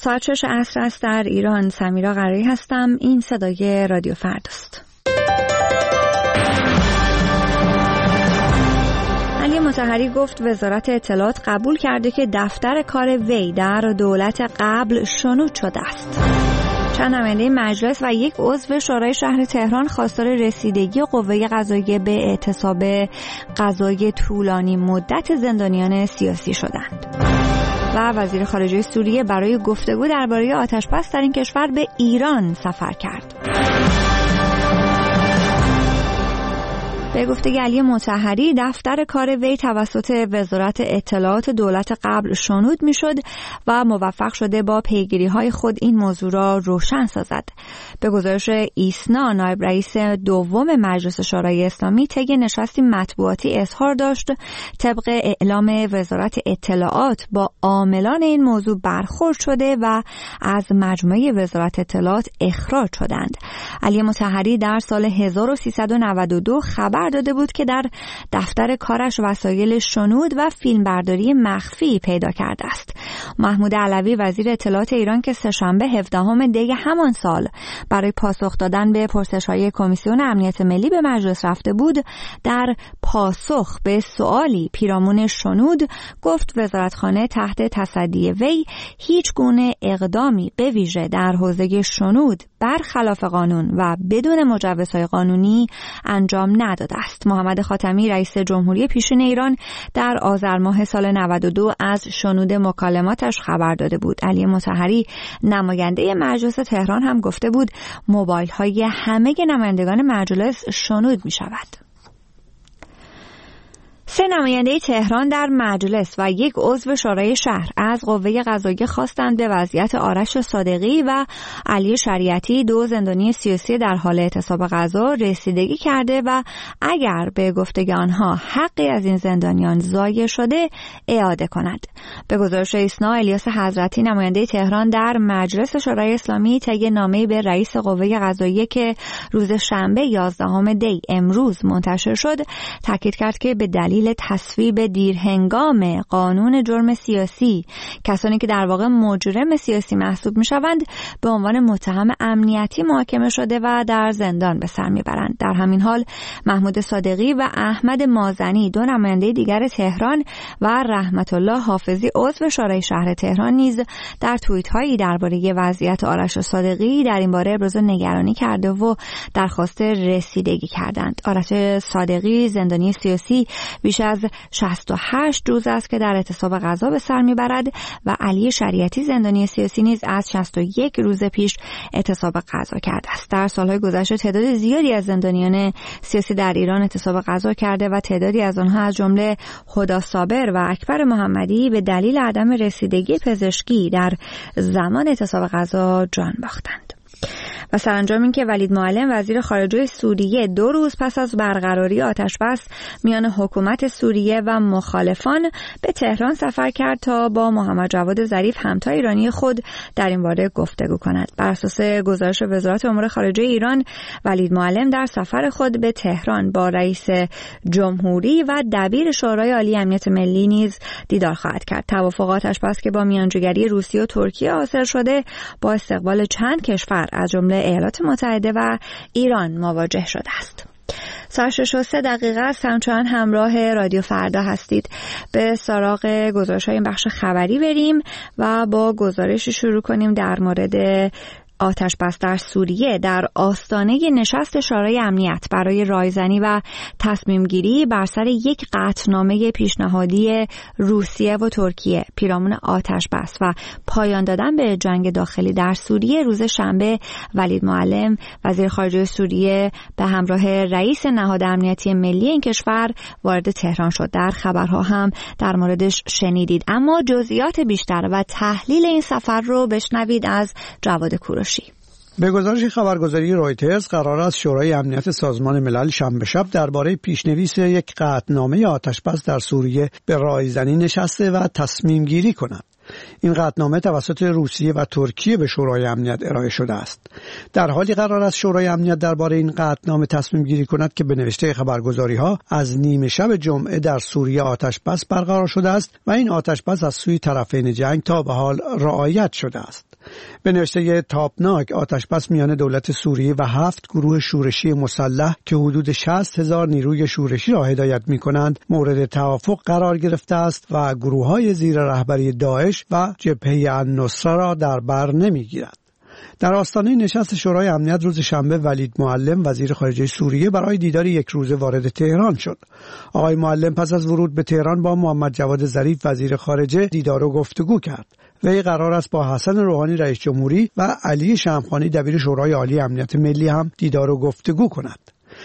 ساعت 6 عصر است در ایران. سمیرا قرایی هستم. این صدای رادیو فرداست. علی مطهری گفت وزارت اطلاعات قبول کرده که دفتر کار وی در دولت قبل شنود شده است. چند نماینده مجلس و یک عضو شورای شهر تهران خواستار رسیدگی قوه قضاییه به اعتصاب قضایی طولانی مدت زندانیان سیاسی شدند. و وزیر خارجه سوریه برای گفتگو درباره آتش‌بس در این کشور به ایران سفر کرد. به گفته علی مطهری دفتر کار وی توسط وزارت اطلاعات دولت قبل شنود میشد و موفق شده با پیگیری‌های خود این موضوع را روشن سازد. به گزارش ایسنا، نایب رئیس دوم مجلس شورای اسلامی طی نشستی مطبوعاتی اظهار داشت طبق اعلام وزارت اطلاعات با عاملان این موضوع برخورد شده و از مجموعه وزارت اطلاعات اخراج شدند. علی مطهری در سال 1392 خبر داده بود که در دفتر کارش وسایل شنود و فیلمبرداری مخفی پیدا کرده است. محمود علوی وزیر اطلاعات ایران که سه‌شنبه 17 دی همان سال برای پاسخ دادن به پرسش‌های کمیسیون امنیت ملی به مجلس رفته بود، در پاسخ به سوالی پیرامون شنود گفت وزارتخانه تحت تصدی وی هیچ گونه اقدامی به ویژه در حوزه شنود برخلاف قانون و بدون مجوزهای قانونی انجام نداده است. محمد خاتمی رئیس جمهوری پیشین ایران در آذر ماه سال 92 از شنود مکالماتش خبر داده بود. علی مطهری نماینده مجلس تهران هم گفته بود موبایل های همه نمایندگان مجلس شنود می شود. 3 نماینده تهران در مجلس و یک عضو شورای شهر از قوه قضاییه خواستند به وضعیت آرش صادقی و علی شریعتی 2 زندانی سیاسی در حال اعتصاب قضا رسیدگی کرده و اگر به گفته آنها حقی از این زندانیان ضایع شده اعاده کند. به گزارش ایسنا، الیاس حضرتی نماینده تهران در مجلس شورای اسلامی طی نامه‌ای به رئیس قوه قضاییه که روز شنبه 11 دی امروز منتشر شد تاکید کرد که به دلیل تصویب دیرهنگام قانون جرم سیاسی کسانی که در واقع مجرم سیاسی محسوب می‌شوند به عنوان متهم امنیتی محاکمه شده و در زندان به سر میبرند. در همین حال محمود صادقی و احمد مازنی 2 نماینده دیگر تهران و رحمت الله حافظی عضو شورای شهر تهران نیز در توییت‌هایی درباره وضعیت آرش صادقی در این باره ابراز نگرانی کرده و درخواست رسیدگی کردند. آرش صادقی زندانی سیاسی بیش از 68 روز است که در اعتصاب قضا به سر میبرد و علی شریعتی زندانی سیاسی نیز از 61 روز پیش اعتصاب قضا کرده است. در سالهای گذشته تعداد زیادی از زندانیان سیاسی در ایران اعتصاب قضا کرده و تعدادی از آنها از جمله هدی صابر و اکبر محمدی به دلیل عدم رسیدگی پزشکی در زمان اعتصاب قضا جان باختند. و سرانجام این که ولید معلم وزیر خارجه سوریه 2 روز پس از برقراری آتش‌بس میان حکومت سوریه و مخالفان به تهران سفر کرد تا با محمد جواد ظریف همتا ایرانی خود در این باره گفتگو کند. بر اساس گزارش وزارت امور خارجه ایران، ولید معلم در سفر خود به تهران با رئیس جمهوری و دبیر شورای عالی امنیت ملی نیز دیدار خواهد کرد. توافق آتش‌بس که با میانجیگری روسیه و ترکیه حاصل شده با استقبال چند کشور از جمله ایالات متحده و ایران مواجه شده است. ساعت 6:03 است. همچنان همراه رادیو فردا هستید. به سراغ گزارش‌های این بخش خبری بریم و با گزارشی شروع کنیم در مورد آتش‌بس در سوریه. در آستانه نشست شورای امنیت برای رایزنی و تصمیم گیری بر سر یک قطعنامه پیشنهادی روسیه و ترکیه پیرامون آتش‌بس و پایان دادن به جنگ داخلی در سوریه، روز شنبه ولید معلم وزیر خارجه سوریه به همراه رئیس نهاد امنیتی ملی این کشور وارد تهران شد. در خبرها هم در موردش شنیدید، اما جزئیات بیشتر و تحلیل این سفر رو بشنوید از جواد کوروشی. به گزارش خبرگزاری رویترز قرار است شورای امنیت سازمان ملل شنبه شب درباره پیشنویس یک قطعنامه آتش‌بس در سوریه به رایزنی نشسته و تصمیم گیری کند. این قطعنامه توسط روسیه و ترکیه به شورای امنیت ارائه شده است. در حالی قرار است شورای امنیت درباره این قطعنامه تصمیم گیری کند که به نوشته خبرگزاری‌ها از نیمه شب جمعه در سوریه آتش‌بس برقرار شده است و این آتش‌بس از سوی طرفین جنگ تا به حال رعایت شده است. به نوشته تابناک، آتشبس میان دولت سوریه و 7 گروه شورشی مسلح که حدود 60,000 نیروی شورشی را هدایت می‌کنند مورد توافق قرار گرفته است و گروه‌های زیر رهبری داعش و جبهه النصره را در بر نمی‌گیرد. در آستانه نشست شورای امنیت روز شنبه ولید معلم وزیر خارجه سوریه برای دیدار یک روزه وارد تهران شد. آقای معلم پس از ورود به تهران با محمد جواد ظریف وزیر خارجه دیدار و گفتگو کرد. وی قرار است با حسن روحانی رئیس جمهوری و علی شمخانی دبیر شورای عالی امنیت ملی هم دیدار و گفتگو کند.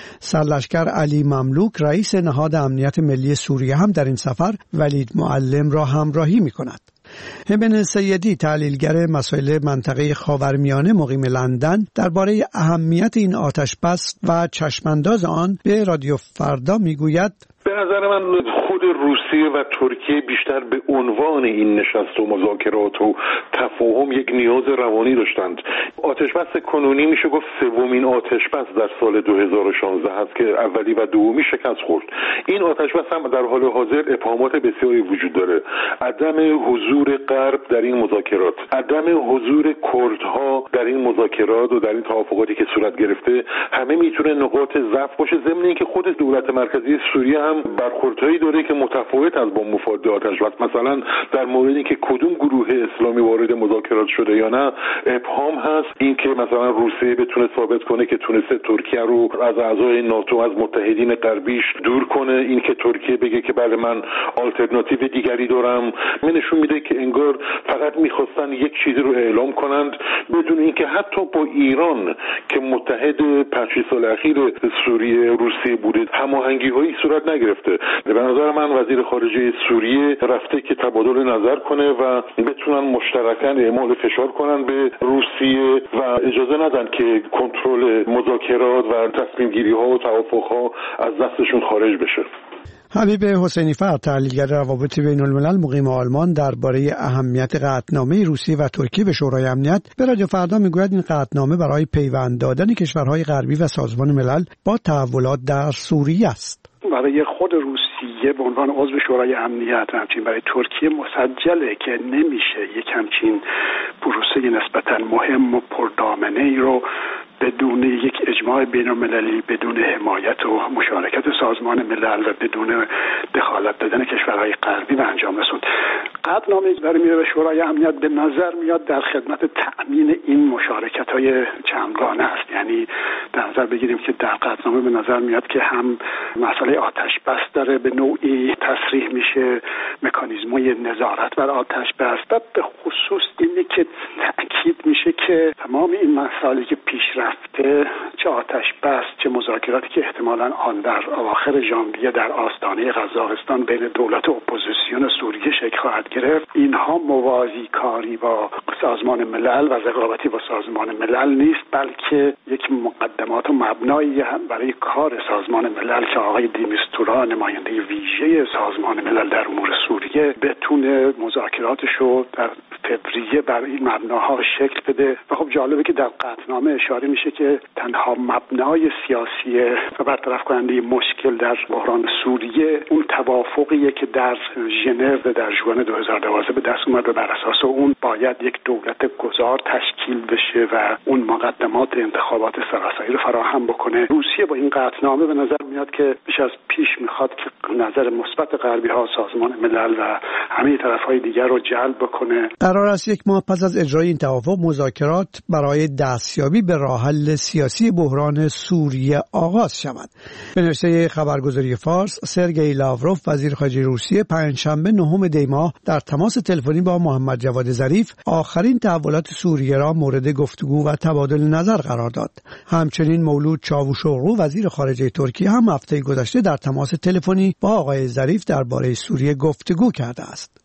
سرلشکر علی مملوک رئیس نهاد امنیت ملی سوریه هم در این سفر ولید معلم را همراهی می کند. ابن سیدی تحلیلگر مسائل منطقه خاورمیانه مقیم لندن درباره اهمیت این آتشبس و چشمانداز آن به رادیو فردا میگوید: به نظر من خود روسیه و ترکیه بیشتر به عنوان این نشست و مذاکرات و تفاهم یک نیاز روانی داشتند. آتشبس کنونی میشه گفت سومین آتشبس در سال 2016 هست که اولی و دومی شکست خورد. این آتشبس هم در حال حاضر ابهامات بسیاری وجود داره. عدم حضور غرب در این مذاکرات، عدم حضور کردها در این مذاکرات و در این توافقاتی که صورت گرفته همه میتونه نقاط ضعف باشه، ضمن اینکه خود دولت مرکزی سوریه هم برخوردهایی داره که متفاوت از با مفاد آتشبس. مثلا در مورد اینکه کدوم گروه اسلامی وارد مذاکرات شده یا نه ابهام هست. اینکه مثلا روسیه بتونه ثابت کنه که تونسته ترکیه رو از اعضای ناتو، از متحدین غربیش دور کنه، اینکه ترکیه بگه که بله من آلترناتیو دیگری دارم، من نشون میده که انگار فقط میخواستن یک چیزی رو اعلام کنند بدون اینکه حتی با ایران که متحد 5 سال اخیر سوریه روسیه بوده هماهنگی‌هایی صورت نگرفته. به نظر من وزیر خارجه سوریه رفته که تبادل نظر کنه و بتونن مشترکاً اعمال فشار کنن به روسیه و اجازه ندن که کنترل مذاکرات و تصمیم گیری ها و توافق ها از دستشون خارج بشه. حبیب حسینی فر تحلیلگر روابط بین الملل مقیم آلمان درباره اهمیت قطعنامه روسیه و ترکیه به شورای امنیت به رادیو فردا میگوید این قطعنامه برای پیوند دادن کشورهای غربی و سازمان ملل با تحولات در سوریه است. برای خود روسیه به عنوان عضو شورای امنیت و همچنین برای ترکیه مسجله که نمیشه یک همچین پروسه نسبتا مهم و پردامنه‌ای رو بدون یک اجماع بین‌المللی، بدون حمایت و مشارکت سازمان ملل و بدون دخالت دادن کشورهای غربی به انجام رسوند. قطعنامه‌ای که داره میره به شورای امنیت به نظر میاد در خدمت تأمین این مشارکت‌های چندگانه است. یعنی در نظر بگیریم که در قطعنامه به نظر میاد که هم مسئله آتش بس داره به نوعی تصریح میشه، مکانیزم‌های نظارت بر آتش بس و به خصوص اینی که تأکید میشه که تمام این مسائلی که پیش رفته، چه آتش بس چه مذاکراتی که احتمالاً آن در اواخر ژانویه در آستانه قزاقستان بین دولت و اپوزیسیون سوریه شکل خواهد گرفت، اینها موازی کاری با سازمان ملل و رقابتی با سازمان ملل نیست، بلکه یک مقدمات و مبنایی برای کار سازمان ملل که آقای دیمیستورا نماینده ویژه سازمان ملل در امور سوریه بتونه مذاکراتشو در فوریه بر این مبناها شکل بده. و خب جالبه که در قطعنامه اشاره میشه که تنها مبنای سیاسی و برطرف کننده مشکل در بحران سوریه اون توافقیه که در ژنو در ژوئن 2012 به دست اومد و بر اساس اون باید یک دولت گذار تشکیل بشه و اون مقدمات انتخابات سراسری رو فراهم بکنه. روسیه با این قطعنامه به نظر میاد که بیش از پیش میخواد که نظر مثبت غربی ها، سازمان ملل و همه طرفهای دیگر رو جلب بکنه. قرار است یک ماه پس از اجرای این توافق مذاکرات برای دستیابی به راه حل سیاسی بحران سوریه آغاز شود. به نوشته خبرگزاری فارس، سرگئی لاوروف وزیر خارجه روسیه پنجشنبه 9 دی ماه در تماس تلفنی با محمد جواد ظریف آخرین تحولات سوریه را مورد گفتگو و تبادل نظر قرار داد. همچنین مولود چاوشوغلو وزیر خارجه ترکیه هم هفته گذشته در تماس تلفنی با آقای ظریف درباره سوریه گفتگو کرده است.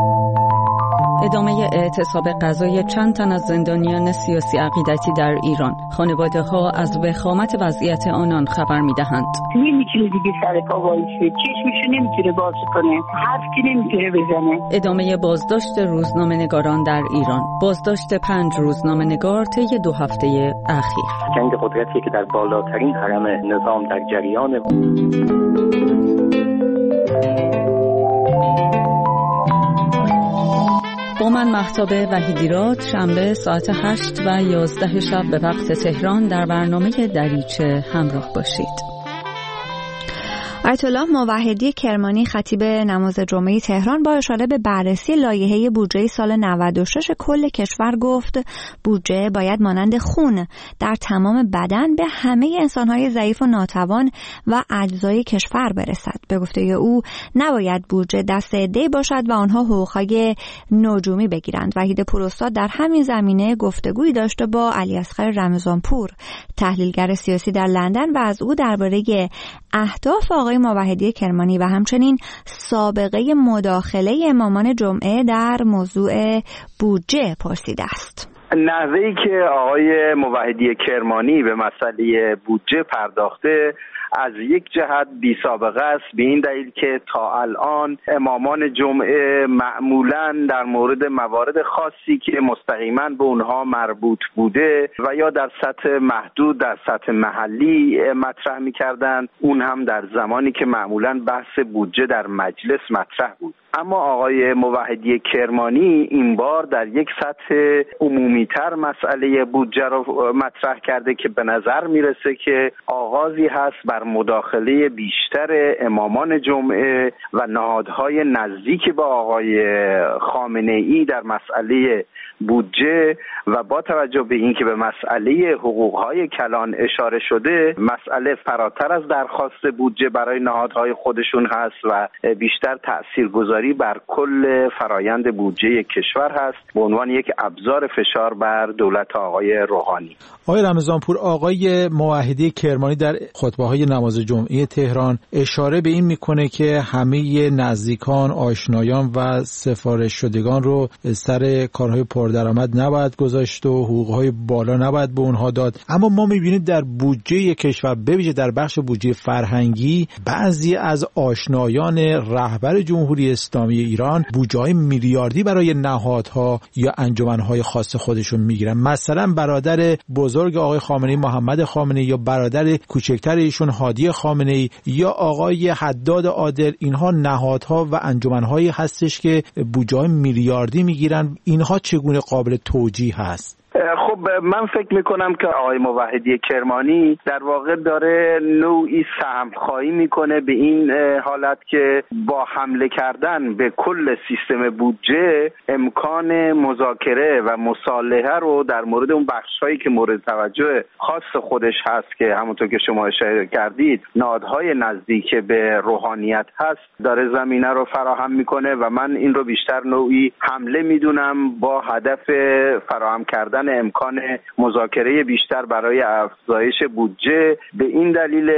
ادامه اعتصاب غذای چند تن از زندانیان سیاسی عقیدتی در ایران. خانواده‌ها از وخامت وضعیت آنان خبر می‌دهند. نمی‌تونه دیگه سر پا وایسه، چشمشو نمی‌تونه باز کنه، حرفی نمی‌تونه بزنه. ادامه بازداشت روزنامه‌نگاران در ایران. بازداشت 5 روزنامه‌نگار طی 2 هفته اخیر. جنگ قدرتی که در بالاترین هرم نظام در جریان با من مهتاب وحیدیراد شنبه ساعت 8 و 11 شب به وقت تهران در برنامه دریچه همراه باشید. آیت الله موحدی کرمانی خطیب نماز جمعه تهران با اشاره به بررسی لایحه بودجه سال 96 کل کشور گفت بودجه باید مانند خون در تمام بدن به همه انسان‌های ضعیف و ناتوان و اجزای کشور برسد. به گفته او نباید بودجه دست عده‌ای باشد و آنها حقوق‌های نجومی بگیرند. وحید پوراستاد در همین زمینه گفتگویی داشته با علیاصغر رمضانپور تحلیلگر سیاسی در لندن و از او درباره اهداف آقای موحدی کرمانی و همچنین سابقه مداخله امامان جمعه در موضوع بودجه پرسیده است. نحوهی که آقای موحدی کرمانی به مسئله بودجه پرداخته از یک جهت بی سابقه است، به این دلیل که تا الان امامان جمعه معمولاً در مورد موارد خاصی که مستقیما به اونها مربوط بوده و یا در سطح محدود در سطح محلی مطرح می‌کردند، اون هم در زمانی که معمولاً بحث بودجه در مجلس مطرح بود. اما آقای موحدی کرمانی این بار در یک سطح عمومی‌تر مسئله بودجه رو مطرح کرده که به نظر میرسه که آغازی هست بر مداخله بیشتر امامان جمعه و نهادهای نزدیک به آقای خامنه‌ای در مسئله بودجه و با توجه به اینکه به مسئله حقوق‌های کلان اشاره شده، مسئله فراتر از درخواست بودجه برای نهادهای خودشون هست و بیشتر تاثیرگذاری بر کل فرایند بودجه کشور هست به عنوان یک ابزار فشار بر دولت آقای روحانی. آقای رمضانپور، آقای موحدی کرمانی در خطبه‌های نماز جمعه تهران اشاره به این میکنه که همه نزدیکان، آشنایان و سفارش شدگان رو سر کارهای پردرآمد نباید گذاشت و حقوقهای بالا نباید به اونها داد. اما ما میبینیم در بودجه کشور، به ویژه در بخش بودجه فرهنگی، بعضی از آشنایان رهبر جمهوری اسلامی ایران بودجه‌های میلیاردی برای نهادها یا انجمنهای خاص خودشون میگیرن. مثلا برادر بزرگ آقای خامنه‌ای محمد خامنه‌ای یا برادر کوچکتر ایشون هادی خامنه‌ای یا آقای حداد عادل، اینها نهادها و انجمنهایی هستش که بودجه‌های میلیاردی میگیرن. اینها چگونه قابل توجیه هست؟ خب من فکر میکنم که آقای موحدی کرمانی در واقع داره نوعی سهمخواهی میکنه به این حالت که با حمله کردن به کل سیستم بودجه امکان مذاکره و مصالحه رو در مورد اون بخش‌هایی که مورد توجه خاص خودش هست که همونطور که شما اشاره کردید نهادهای نزدیک به روحانیت هست داره زمینه رو فراهم میکنه و من این رو بیشتر نوعی حمله میدونم با هدف فراهم کردن امکان مذاکره بیشتر برای افزایش بودجه، به این دلیل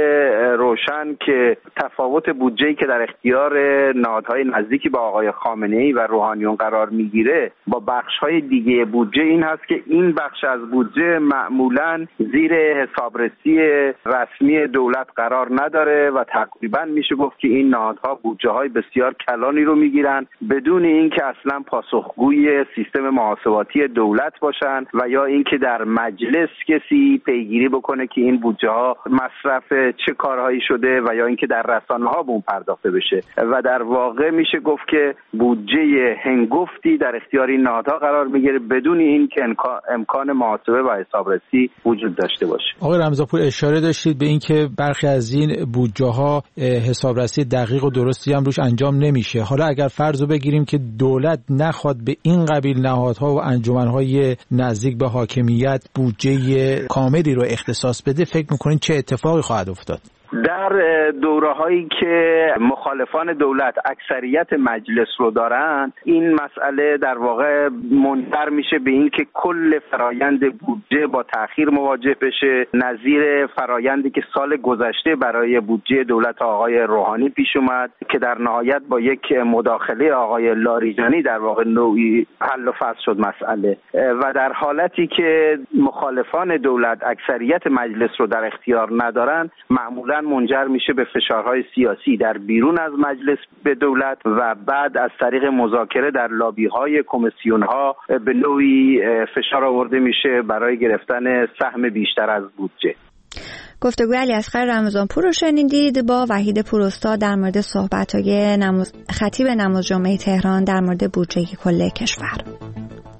روشن که تفاوت بودجه‌ای که در اختیار نهادهای نزدیکی با آقای خامنه‌ای و روحانیون قرار میگیره با بخش‌های دیگه بودجه این هست که این بخش از بودجه معمولاً زیر حسابرسی رسمی دولت قرار نداره و تقریباً میشه گفت که این نهادها بودجه‌های بسیار کلانی رو میگیرن بدون اینکه اصلاً پاسخگوی سیستم محاسباتی دولت باشن و یا اینکه در مجلس کسی پیگیری بکنه که این بودجه ها مصرف چه کارهایی شده و یا اینکه در رسانه ها به اون پرداخته بشه و در واقع میشه گفت که بودجه هنگفتی در اختیار این نهادها قرار میگیره بدون اینکه امکان محاسبه و حسابرسی وجود داشته باشه. آقای رمضانپور اشاره داشتید به اینکه برخی از این بودجه ها حسابرسی دقیق و درستی هم روش انجام نمیشه. حالا اگر فرض رو بگیریم که دولت نخواد به این قبیل نهادها و انجمنهای نزدیک به حاکمیت بودجه کاملی رو اختصاص بده، فکر میکنین چه اتفاقی خواهد افتاد؟ در دوره‌هایی که مخالفان دولت اکثریت مجلس رو دارن این مسئله در واقع منجر میشه به این که کل فرایند بودجه با تأخیر مواجه بشه، نظیر فرایندی که سال گذشته برای بودجه دولت آقای روحانی پیش اومد که در نهایت با یک مداخله آقای لاریجانی در واقع نوعی حل و فصل شد مسئله و در حالتی که مخالفان دولت اکثریت مجلس رو در اختیار ندارن معمولا منجر میشه به فشارهای سیاسی در بیرون از مجلس به دولت و بعد از طریق مذاکره در لابی‌های کمیسیون‌ها به نوعی فشار آورده میشه برای گرفتن سهم بیشتر از بودجه. گفتگوی علیاصغر رمضانپور رو شنیدید با وحید پوراستاد در مورد صحبت‌های خطیب نماز جمعه تهران در مورد بودجه کل کشور.